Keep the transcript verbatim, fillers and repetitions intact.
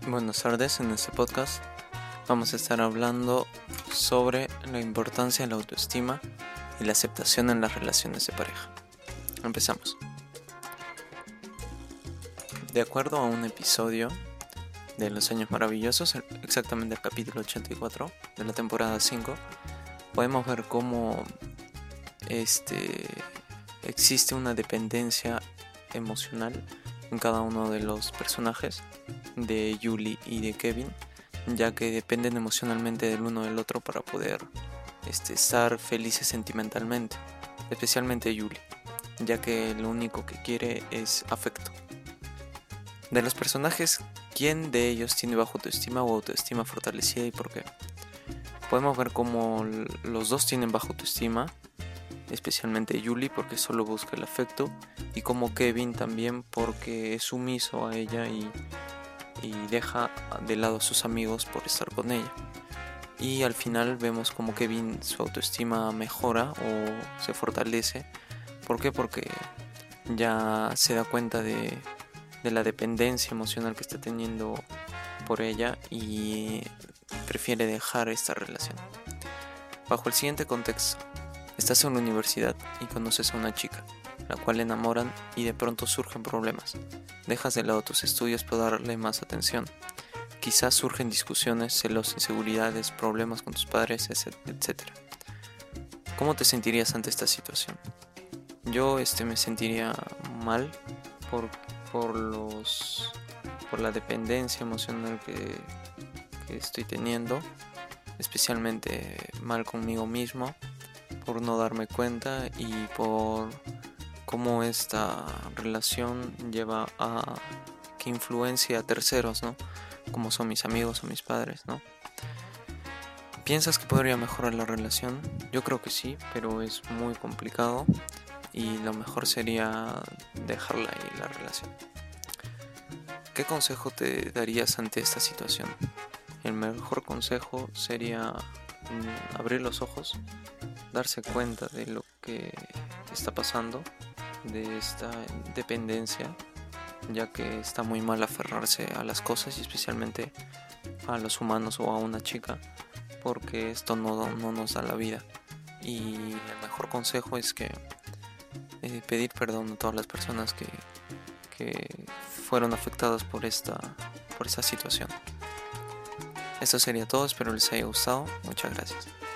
Buenas tardes, en este podcast vamos a estar hablando sobre la importancia de la autoestima y la aceptación en las relaciones de pareja. Empezamos. De acuerdo a un episodio de Los Años Maravillosos, exactamente el capítulo ochenta y cuatro de la temporada cinco, podemos ver cómo este, existe una dependencia emocional en cada uno de los personajes de Julie y de Kevin, ya que dependen emocionalmente del uno del otro para poder este, estar felices sentimentalmente, especialmente Julie, ya que lo único que quiere es afecto. De los personajes, ¿quién de ellos tiene baja autoestima o autoestima fortalecida y por qué? Podemos ver cómo los dos tienen baja autoestima, especialmente Julie porque solo busca el afecto, y como Kevin también porque es sumiso a ella y, y deja de lado a sus amigos por estar con ella. Y al final vemos como Kevin, su autoestima mejora o se fortalece. ¿Por qué? Porque ya se da cuenta de, de la dependencia emocional que está teniendo por ella y prefiere dejar esta relación. Bajo el siguiente contexto: estás en la universidad y conoces a una chica, la cual enamoran y de pronto surgen problemas. Dejas de lado tus estudios para darle más atención. Quizás surgen discusiones, celos, inseguridades, problemas con tus padres, etcétera. ¿Cómo te sentirías ante esta situación? Yo este, me sentiría mal por, por, los, por la dependencia emocional que, que estoy teniendo, especialmente mal conmigo mismo, por no darme cuenta y por cómo esta relación lleva a que influencia a terceros, ¿no? Como son mis amigos o mis padres, ¿no? ¿Piensas que podría mejorar la relación? Yo creo que sí, pero es muy complicado y lo mejor sería dejarla ahí la relación. ¿Qué consejo te darías ante esta situación? El mejor consejo sería mm, abrir los ojos, darse cuenta de lo que está pasando, de esta dependencia, ya que está muy mal aferrarse a las cosas y especialmente a los humanos o a una chica, porque esto no, no nos da la vida. Y el mejor consejo es que eh, pedir perdón a todas las personas que, que fueron afectadas por esta, por esta situación. Esto sería todo, espero les haya gustado. Muchas gracias.